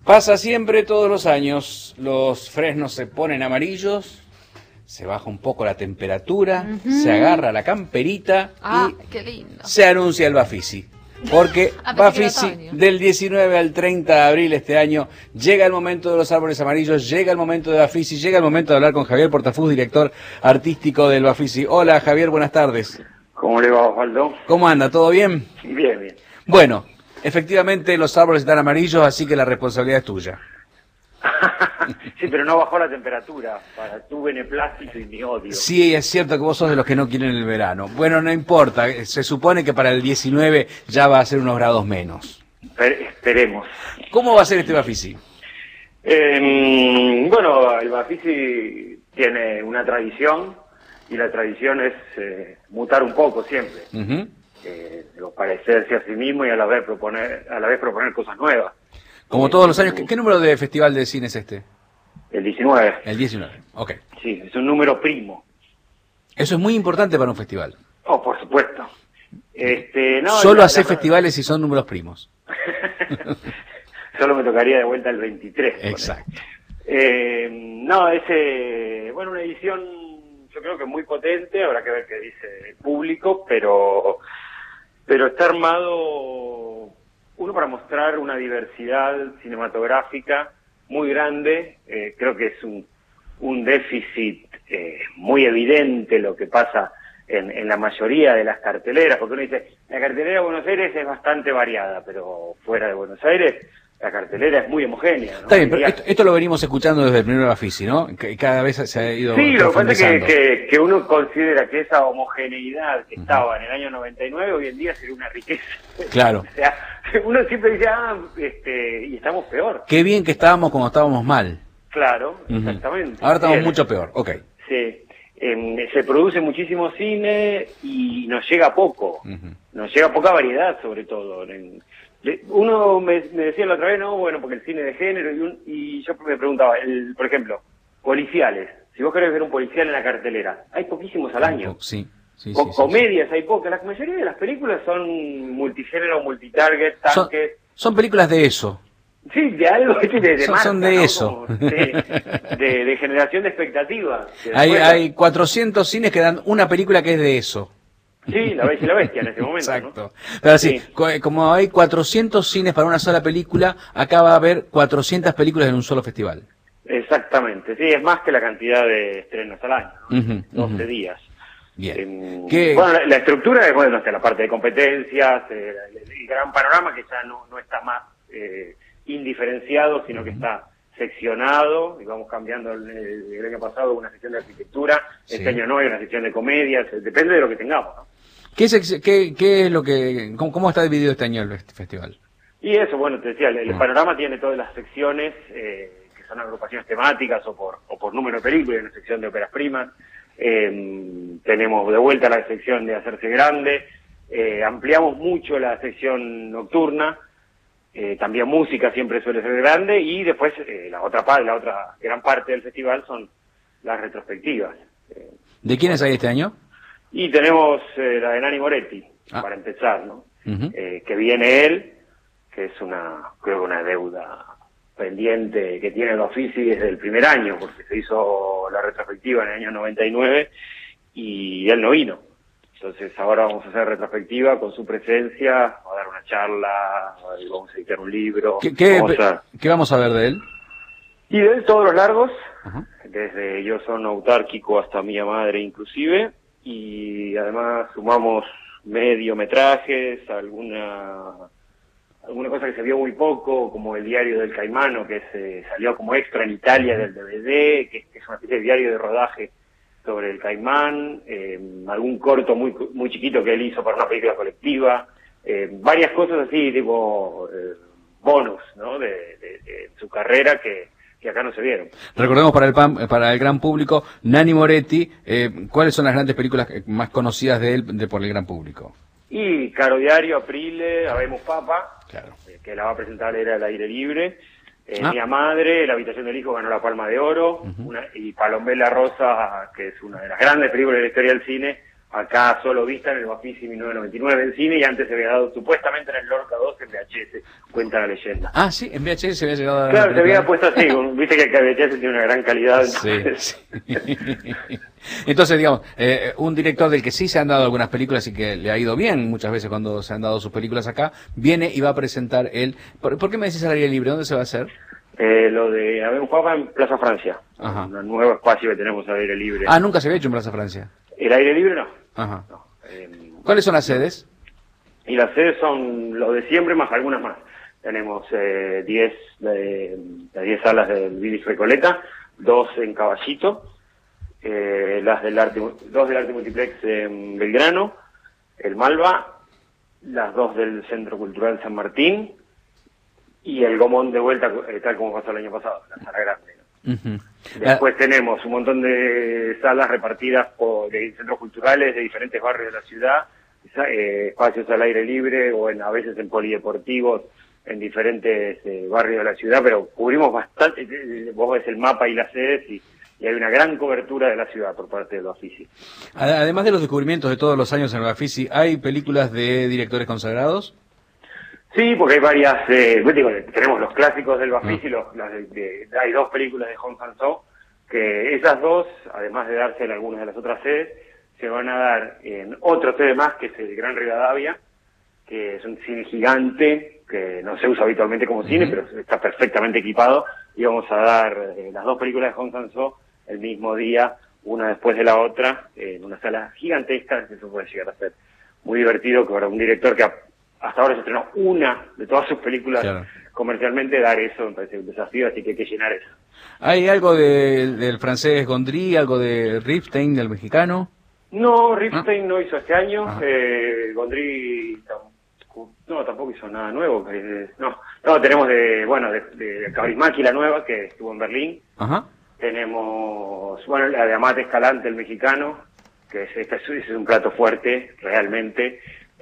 Pasa siempre todos los años, los fresnos se ponen amarillos, se baja un poco la temperatura, se agarra la camperita y qué lindo. se anuncia el Bafisi. Porque Bafisi del 19 al 30 de abril este año, llega el momento de los árboles amarillos, llega el momento de Bafisi, llega el momento de hablar con Javier Portafus, director artístico del Bafisi. Hola Javier, buenas tardes. ¿Cómo le va, Osvaldo? ¿Cómo anda? ¿Todo bien? Bien, bien. Bueno, efectivamente los árboles están amarillos, así que la responsabilidad es tuya. Sí, pero no bajó la temperatura para tu beneplácito y mi odio. Sí, es cierto que vos sos de los que no quieren el verano. Bueno, no importa, se supone que para el 19 ya va a ser unos grados menos. Esperemos. ¿Cómo va a ser este Bafisi? Bueno, el Bafisi tiene una tradición y la tradición es mutar un poco siempre. Parecerse a sí mismo y a la vez proponer cosas nuevas. Como todos los años. ¿Qué número de festival de cine es este? El 19. El 19, ok. Sí, es un número primo. Eso es muy importante para un festival. Oh, por supuesto. Solo hacer festivales si son números primos. Solo me tocaría de vuelta el 23. Exacto. Bueno, una edición yo creo que muy potente, habrá que ver qué dice el público, pero está armado uno para mostrar una diversidad cinematográfica muy grande. Creo que es un déficit muy evidente lo que pasa en la mayoría de las carteleras, porque uno dice, la cartelera de Buenos Aires es bastante variada, pero fuera de Buenos Aires la cartelera es muy homogénea, ¿no? Está bien, pero esto lo venimos escuchando desde el primer Bafisi, ¿no? Que cada vez se ha ido. Sí, lo que pasa es que uno considera que esa homogeneidad que estaba en el año 99 hoy en día sería una riqueza. Claro. O sea, uno siempre dice, y estamos peor. Qué bien que estábamos cuando estábamos mal. Claro, exactamente. Ahora estamos mucho peor, ok. Sí. Se produce muchísimo cine y nos llega poco. Nos llega poca variedad, sobre todo. Uno me decía la otra vez, no, bueno, porque el cine de género, y yo me preguntaba, por ejemplo, policiales. Si vos querés ver un policial en la cartelera, hay poquísimos al año. Sí. Comedias hay pocas. La mayoría de las películas son multigénero, multitarget, tanques. Son películas de eso. Sí, de algo de marca, son de ¿no? eso. Como de generación de expectativas. Hay 400 cines que dan una película que es de eso. Sí, La Bella y la Bestia en ese momento. Exacto. ¿No? Pero sí, como hay 400 cines para una sola película, acá va a haber 400 películas en un solo festival. Exactamente, sí, es más que la cantidad de estrenos al año, ¿no? 12 días. Bien. Bueno, la estructura es, bueno, la parte de competencias, el gran panorama que ya no está más indiferenciado, sino que está seccionado, y vamos cambiando el año pasado una sección de arquitectura, este año no hay una sección de comedias, depende de lo que tengamos, ¿no? ¿Qué es lo que, cómo está dividido este año el festival? Y eso, bueno, te decía, el panorama tiene todas las secciones, que son agrupaciones temáticas o por número de películas, una sección de óperas primas, tenemos de vuelta la sección de hacerse grande, ampliamos mucho la sección nocturna, también música siempre suele ser grande, y después la otra gran parte del festival son las retrospectivas. ¿De quiénes hay este año? Y tenemos la de Nanni Moretti, para empezar, ¿no? Que viene él, que es creo que una deuda pendiente que tiene el Bafisi desde el primer año, porque se hizo la retrospectiva en el año 99 y él no vino. Entonces ahora vamos a hacer retrospectiva con su presencia, va a dar una charla, vamos a editar un libro. ¿Qué vamos a ver de él? Y de él todos los largos, desde Yo Soy Autárquico hasta Mía Madre inclusive, y además sumamos mediometrajes, alguna cosa que se vio muy poco, como El Diario del Caimano, que salió como extra en Italia del DVD, que es una especie de diario de rodaje sobre el Caimán, algún corto muy chiquito que él hizo para una película colectiva, varias cosas así, tipo bonus, ¿no? de su carrera que acá no se vieron. Recordemos para el gran público, Nanni Moretti, ¿cuáles son las grandes películas más conocidas de él por el gran público? Y Caro Diario, Aprile, Habemos Papa, claro, que la va a presentar era al aire libre, Mía Madre, La Habitación del Hijo ganó la Palma de Oro, y Palombela Rosa, que es una de las grandes películas de la historia del cine, acá solo vista en el Bafisi 1999 en cine, y antes se había dado supuestamente en el Lorca 2 en VHS, cuenta la leyenda. Ah, sí, en VHS se había llegado a... Claro, se había puesto así, viste que el VHS tiene una gran calidad. Sí. Entonces, digamos, un director del que sí se han dado algunas películas y que le ha ido bien muchas veces cuando se han dado sus películas acá, viene y va a presentar él... ¿Por qué me decís al aire libre? ¿Dónde se va a hacer? Lo de haber un juego en Plaza Francia, Ajá. un nuevo espacio que tenemos al aire libre. Ah, nunca se había hecho en Plaza Francia. ¿El aire libre no? Ajá. No, ¿Cuáles son las sedes? y las sedes son lo de siempre más algunas más. Tenemos 10 salas del Vilis Recoleta, 2 en Caballito, dos del Arte Multiplex en Belgrano, el Malva, las 2 del Centro Cultural San Martín y el Gomón de vuelta, tal como pasó el año pasado, la sala grande, ¿no? Uh-huh. Después tenemos un montón de salas repartidas de centros culturales de diferentes barrios de la ciudad, espacios al aire libre o a veces en polideportivos en diferentes barrios de la ciudad, pero cubrimos bastante. Vos ves el mapa y las sedes y hay una gran cobertura de la ciudad por parte del Bafisi. Además de los descubrimientos de todos los años en el Bafisi, ¿hay películas de directores consagrados? Sí, porque hay varias, tenemos los clásicos del Bafisi, hay 2 películas de Hong Sang-soo, que esas 2, además de darse en algunas de las otras sedes, se van a dar en otro sede más, que es el Gran Rivadavia, que es un cine gigante, que no se usa habitualmente como cine, pero está perfectamente equipado, y vamos a dar las 2 películas de Hong Sang-soo el mismo día, una después de la otra, en una sala gigantesca, que eso puede llegar a ser muy divertido, que para un director que hasta ahora se estrenó una de todas sus películas comercialmente, dar eso me parece un desafío, así que hay que llenar eso. ¿Hay algo del francés Gondry, algo de Ripstein, del mexicano? No, Ripstein no hizo este año, Gondry tampoco hizo nada nuevo. No, tenemos de Kaurismäki, la nueva, que estuvo en Berlín. Ajá. Tenemos, la de Amate Escalante, el mexicano, que es un plato fuerte, realmente.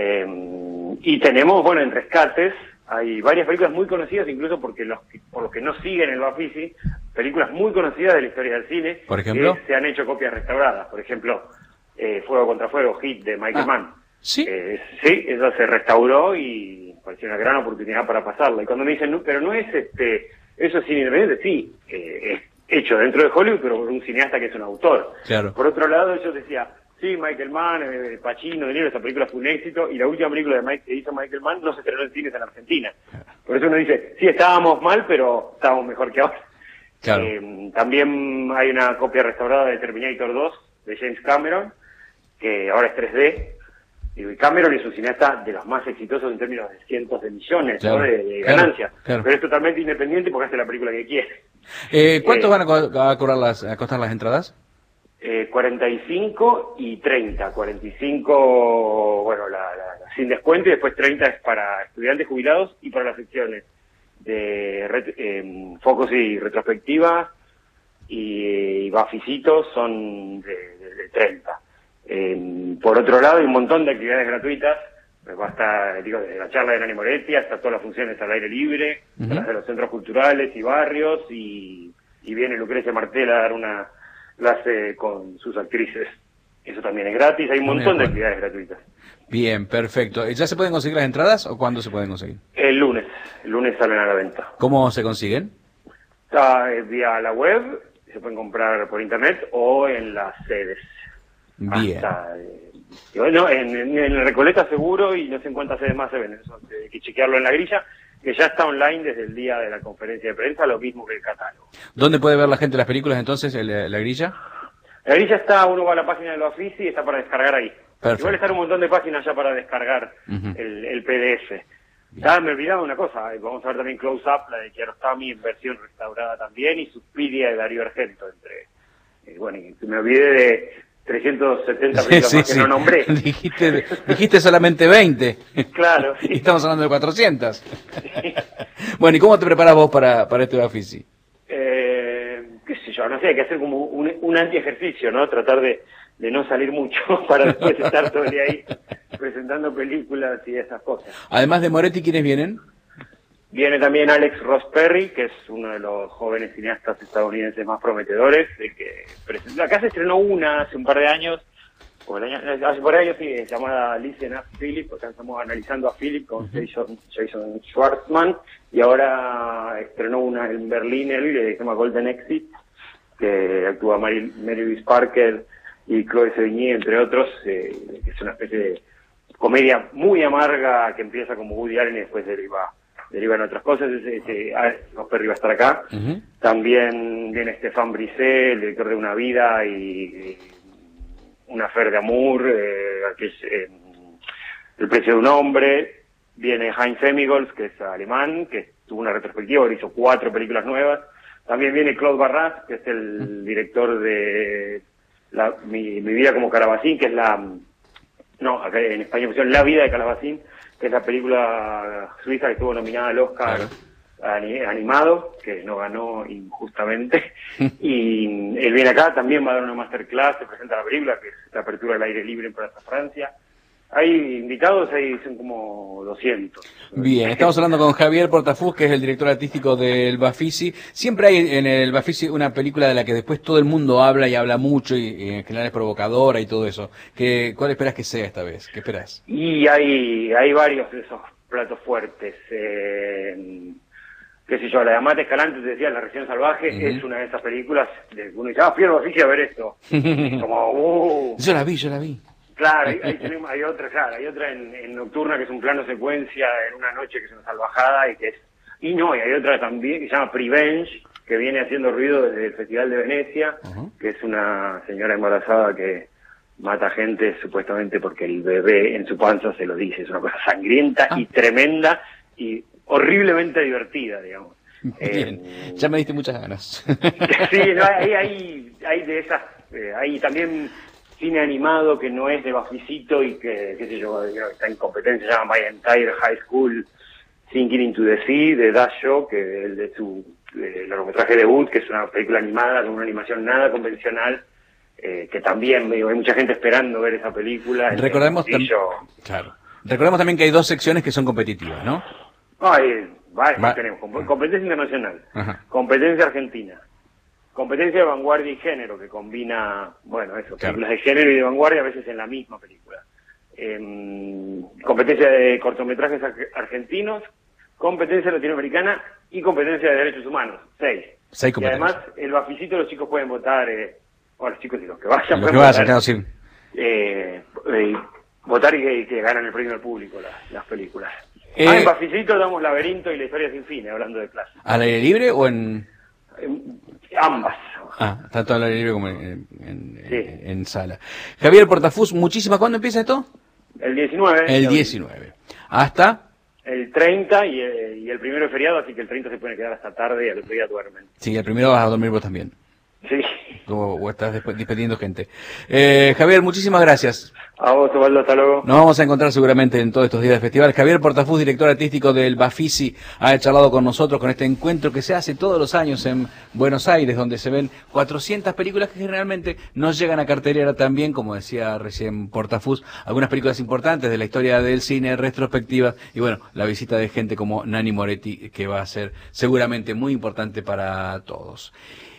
Y tenemos, en Rescates, hay varias películas muy conocidas, incluso por los que no siguen el Bafisi, películas muy conocidas de la historia del cine, ¿por ejemplo? Que se han hecho copias restauradas. Por ejemplo, Fuego contra Fuego, Hit, de Michael Mann. ¿Sí? Sí, eso se restauró y pareció una gran oportunidad para pasarla. Y cuando me dicen, pero no es eso es cine independiente, sí, es hecho dentro de Hollywood, pero por un cineasta que es un autor. Claro. Por otro lado, yo decía, sí, Michael Mann, Pacino, De Niro, esa película fue un éxito, y la última película que hizo Michael Mann no se estrenó en cines en Argentina. Por eso uno dice, sí, estábamos mal, pero estábamos mejor que ahora. Claro. También hay una copia restaurada de Terminator 2, de James Cameron, que ahora es 3D. Y Cameron es un cineasta de los más exitosos en términos de cientos de millones, ¿no? de ganancias. Claro. Pero es totalmente independiente porque hace la película que quiere. ¿Cuánto van a costar las entradas? 45 y 30. 45, sin descuento, y después 30 es para estudiantes jubilados y para las secciones de focos y retrospectivas y bafisitos son de 30. Por otro lado, hay un montón de actividades gratuitas. Va a estar, desde la charla de Nani Moretti hasta todas las funciones al aire libre, las de los centros culturales y barrios, y viene Lucrecia Martel a dar una clase con sus actrices. Eso también es gratis, hay un montón de actividades gratuitas. Bien, perfecto. ¿Ya se pueden conseguir las entradas o cuándo se pueden conseguir? El lunes salen a la venta. ¿Cómo se consiguen? Está vía la web, se pueden comprar por internet o en las sedes. Bien. En Recoleta seguro, y no sé en cuántas sedes más se ven, eso hay que chequearlo en la grilla, que ya está online desde el día de la conferencia de prensa, lo mismo que el catálogo. ¿Dónde puede ver la gente las películas entonces, la grilla? La grilla está, uno va a la página del Bafisi y está para descargar ahí. Perfecto. Igual están un montón de páginas ya para descargar el PDF. Ya me olvidaba una cosa, vamos a ver también Close Up, la de Kiarostami en versión restaurada también, y Suspiria de Darío Argento, y me olvidé de 370 películas más que no nombré. Dijiste solamente 20. Claro. Sí. Y estamos hablando de 400. Sí. Bueno, ¿y cómo te preparas vos para este Bafisi? Qué sé yo, no sé, hay que hacer como un anti-ejercicio, ¿no? Tratar de no salir mucho para después estar todo el día ahí presentando películas y esas cosas. Además de Moretti, ¿quiénes vienen? Viene también Alex Ross Perry, que es uno de los jóvenes cineastas estadounidenses más prometedores. Acá se estrenó una hace un par de años, o hace por años sí, llamada Listen a Philip, o sea, estamos analizando a Philip con Jason Schwartzman, y ahora estrenó una en Berlín, que se llama Golden Exit, que actúa Mary Louise Parker y Chloe Sevigny, entre otros, que es una especie de comedia muy amarga que empieza como Woody Allen y después deriva en otras cosas. Perry va a estar acá. También viene Stéphane Brisset, el director de Una vida y Una affaire d'amour, que es El precio de un hombre. Viene Heinz Emigols, que es alemán, que tuvo una retrospectiva, que hizo 4 películas nuevas. También viene Claude Barras, que es el director de Mi vida como Calabacín, que es acá en España pusieron La vida de Calabacín, que es la película suiza que estuvo nominada al Oscar animado, que no ganó injustamente. Y él viene acá, también va a dar una masterclass, se presenta la película, que es la apertura del aire libre en Plaza Francia. Hay invitados, son como 200. Bien, estamos hablando con Javier Portafus, que es el director artístico del Bafisi. Siempre hay en el Bafisi una película de la que después todo el mundo habla y habla mucho y en general es provocadora y todo eso. ¿Cuál esperas que sea esta vez? ¿Qué esperas? Y hay varios de esos platos fuertes. Qué sé yo, la de Amate Escalante, te decía, La región salvaje, es una de esas películas de uno dice, fui al Bafisi a ver esto. Como, Yo la vi. Claro, hay otra en Nocturna, que es un plano secuencia en una noche, que es una salvajada, y hay otra también que se llama Prevenge, que viene haciendo ruido desde el Festival de Venecia, que es una señora embarazada que mata gente supuestamente porque el bebé en su panza se lo dice. Es una cosa sangrienta y tremenda y horriblemente divertida, digamos. Bien, ya me diste muchas ganas. Sí, hay de esas, hay también cine animado que no es de Bafisito y que, qué sé yo, está en competencia, se llama My Entire High School Sinking into the Sea, de Dash Show, que es de su largometraje debut, que es una película animada con una animación nada convencional, que también hay mucha gente esperando ver esa película. Recordemos también que hay 2 secciones que son competitivas, ¿no? Tenemos competencia internacional, competencia argentina, competencia de vanguardia y género, que combina, películas de género y de vanguardia a veces en la misma película. Competencia de cortometrajes argentinos, competencia latinoamericana y competencia de derechos humanos. 6 competencias. Y además, el Bafisito, los chicos pueden votar, los chicos y los que vayan pueden votar, claro, sí. Votar y que ganan el premio al público las películas. En Bafisito damos Laberinto y La historia sin fin, hablando de clase. ¿Al aire libre o en...? Ambas. Tanto al aire libre como en sala. Javier Portafus, muchísimas. ¿Cuándo empieza esto? El 19. El 19. ¿Hasta? El 30 y el primero es feriado, así que el 30 se puede quedar hasta tarde y al otro día duermen. Sí, el primero vas a dormir vos también. Sí. O estás despidiendo gente. Javier, muchísimas gracias. A vos, Osvaldo, hasta luego. Nos vamos a encontrar seguramente en todos estos días de festival. Javier Portafus, director artístico del Bafisi, ha charlado con nosotros con este encuentro que se hace todos los años en Buenos Aires, donde se ven 400 películas que generalmente no llegan a cartelera también, como decía recién Portafus, algunas películas importantes de la historia del cine, retrospectivas, y la visita de gente como Nanni Moretti, que va a ser seguramente muy importante para todos.